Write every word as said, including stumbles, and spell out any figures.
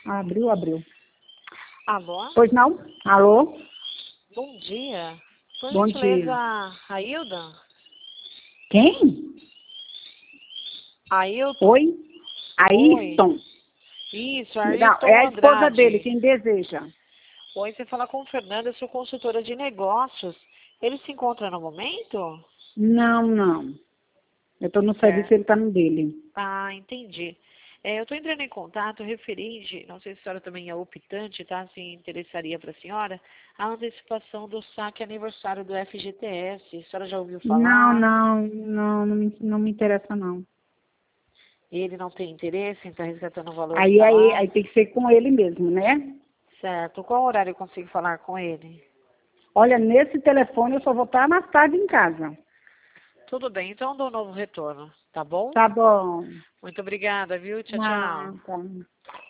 Abriu, abriu. Alô? Pois não? Alô? Bom dia. Por Bom gentileza, dia. Ailda? Quem? Ailton? Oi? Oi. Ayrton. Isso, Não, Ailton é a esposa dele, Andrade. quem deseja. Oi, você fala com o Fernando, eu sou consultora de negócios. Ele se encontra no momento? Não, não. Eu estou no serviço É. e ele está no dele. Ah, entendi. É, eu estou entrando em contato referente, não sei se a senhora também é optante, tá? Se interessaria para a senhora, a antecipação do saque aniversário do F G T S. A senhora já ouviu Não, falar? não, não, não me, não me interessa não. Ele não tem interesse em estar resgatando valores Aí, a aí, mais? aí tem que ser com ele mesmo, né? Certo. Qual horário eu consigo falar com ele? Olha, nesse telefone eu só vou estar mais tarde em casa. Tudo bem, então eu dou um novo retorno, tá bom? Tá bom. Muito obrigada, viu? Tchau, tchau. Nada.